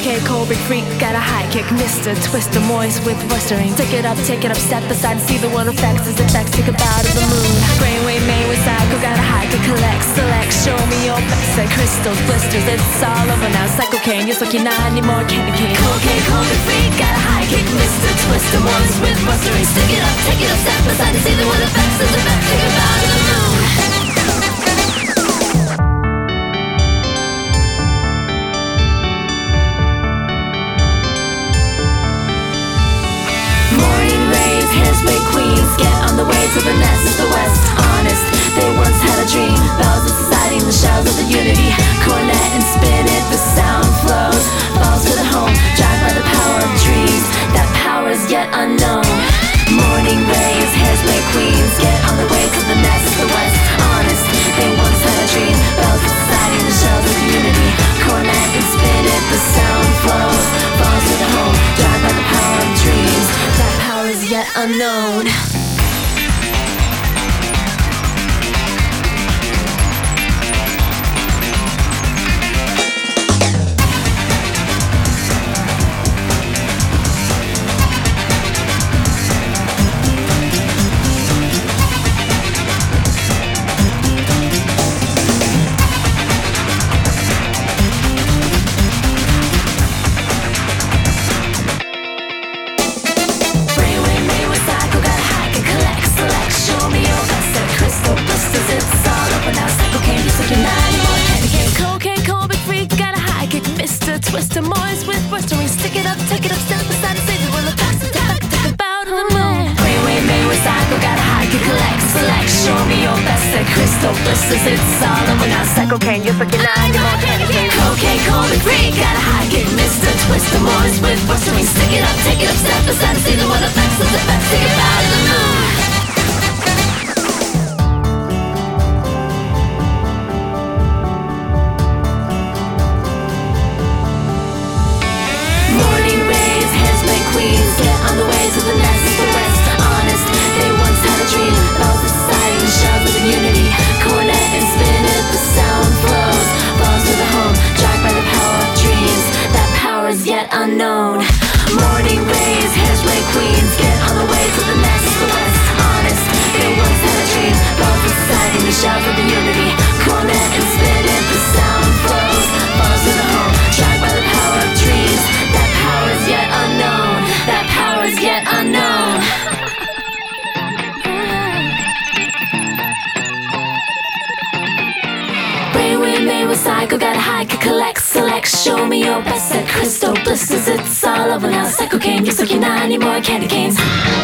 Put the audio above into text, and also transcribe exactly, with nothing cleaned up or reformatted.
Cocaine, cold, big freak, got a high kick. Mister Twister, moist with blistering. Take it up, take it up, step aside and see the world effects as effects take a bow to the moon. Brainwave made with psycho, got a high kick. Collect, select, show me your best. Like crystals, blisters, it's all over now. Psycho cane, you're sucking not anymore, candy cane. Cocaine, cold, big freak, got a high kick. Mister Twister, moist with blistering. Stick it up, take it up, step aside and see the world effects as effects take a bow to the moon. Hairspray queens, get on the way to the nest, the west, honest. They once had a dream, bells of society, the shells of the unity. Cornet and spin it, the sound flows, falls to the home, drive by the power of dreams. That power is yet unknown. Morning rays, hairspray queens, get on the way to the nest, the west, honest. They once had a dream, bells of society, the shells of the unity. Cornet and spin it, the sound flows, falls to the home, drive by the power of dreams. That power is yet unknown. Twister, moist with blistering. Stick it up, take it up, step aside and say the world of facts and take a bow to the moon. Brainwave made with psycho, got a high kick. Collect, select, show me your best. Say crystal blisters, it's all over now. Psycho cane, you're fucking nine, you're more candy cane. Cocaine, cold and free, got a high kick. Mister Twister, moist with blistering. Stick it up, take it up, step aside and see the world of facts and effects take a bow to the moon. Unknown. Morning rays, hairspray queens, get on the way to the nest, the west, honest. They once had a dream, both deciding the shells of the unity. Cornet and spin it, the sound flows, falls to the home, tried by the power of dreams. That power is yet unknown. That power is yet unknown. Brainwave made with psycho, got a high kick. Collect, select, show me your best. At crystal blisters, it's all over now. Psycho cane, you're sucking not anymore candy canes.